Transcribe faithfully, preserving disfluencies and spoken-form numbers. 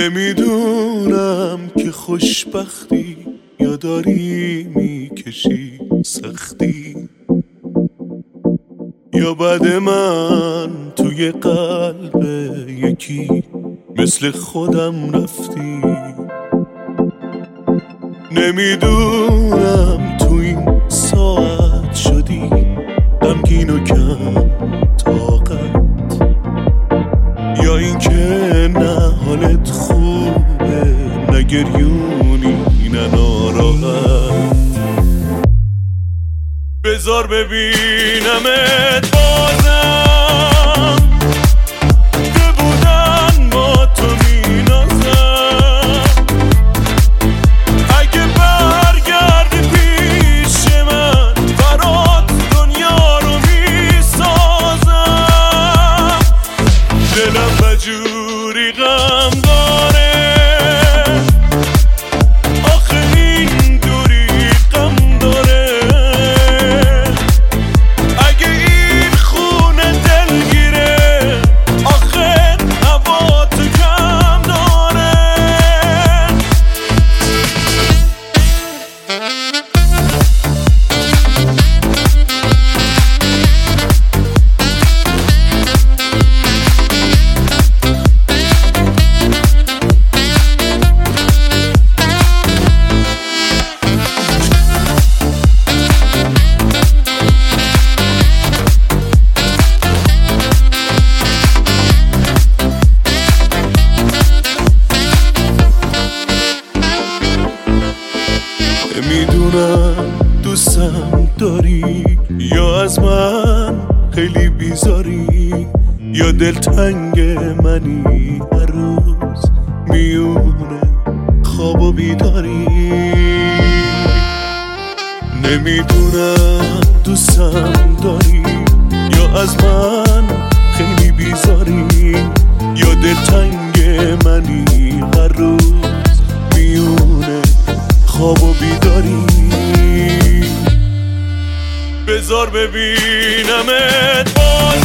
نمیدونم که خوشبختی یا داری میکشی سختی، یا بعد من توی قلب یکی مثل خودم رفتی. نمیدونم تو این ساعت شدی غمگین و کم طاقت، یا این که نه حالت خوبه نه گریونی نه ناراحت. بذار ببینمت بازم که بودن با تو مینازم. اگه برگردی پیش من برات دنیا رو میسازم. دلم بجوری غم داره آخه این دوری غم داره. اگه این خونه دلگیره آخه هوا تو کم داره. نمیدونم دوستم داری یا از من خیلی بیزاری، یا دلتنگ منی هر روز میونه خواب و بیداری. نمیدونم دوستم داری یا از من خیلی بیزاری، یا دلتنگ منی هر روز میونه خواب و بیداری. بذار ببینمت باز